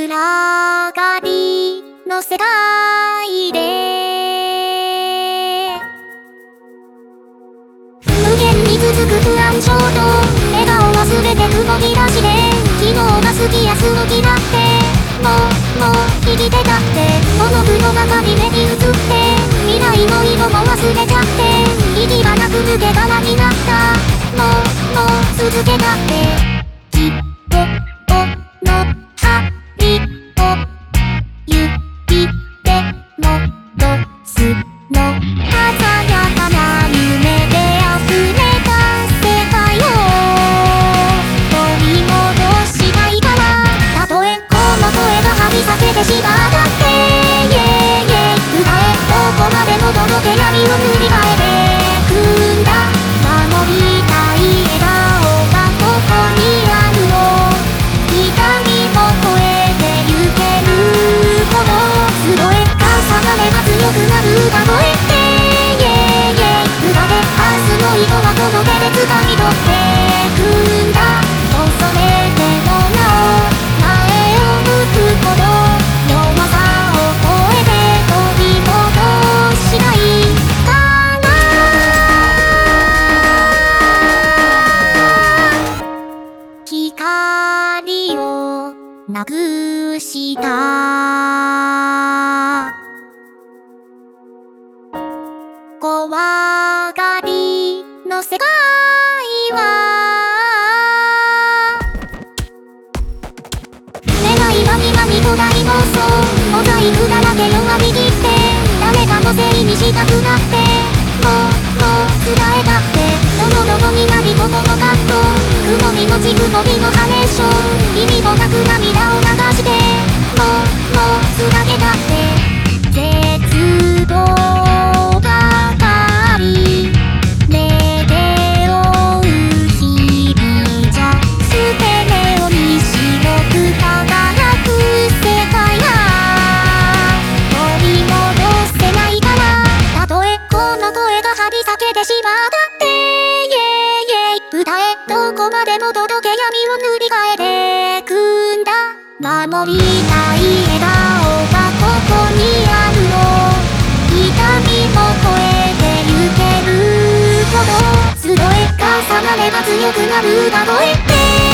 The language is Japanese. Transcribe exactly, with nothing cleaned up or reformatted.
暗がりの世界で無限に続く不安衝動、笑顔は全て曇り出しで、昨日が過ぎ明日を嫌ってもうもう生きてたってモノクロが仮目に映って、未来の色も忘れちゃって、意義がなく抜け殻になった。もうもう続けたって希望の針を指で戻すの、鮮やかな夢で溢れた世界を取り戻したいから、たとえこの声が張り裂けてしまったって、イエイイエイ歌え、どこまでも届け闇を塗り替えてくんだ。守りたい笑顔がここにあるの、光も超えてゆけるほど、すごい重なれば強くなる歌声って、イエイイエイ歌で明日の色はこの手で掴み取ってくんだ。恐れてもなお前を向くほど、弱さを超えて飛び戻しないかな。光をなくした怖がりの世界は、願いは苦みと大暴走、モザイクだらけ弱み切って、誰かのせいにしたくなって、もうもう伝えたって、ドロドロになりここのカット、曇りのち曇りのハレーション、意味もなく涙を流して、もうもうつなげたって絶望ばかり目で追う日々じゃ、捨て目を見白く輝く世界が取り戻せないから、たとえこの声が張り裂けてしまったって、イエイイエイ歌え、どこまでも届け闇を塗り替えてくんだ。守りたい笑顔がここにあるの、痛みも超えてゆけるほど、すごい重なれば強くなる歌声って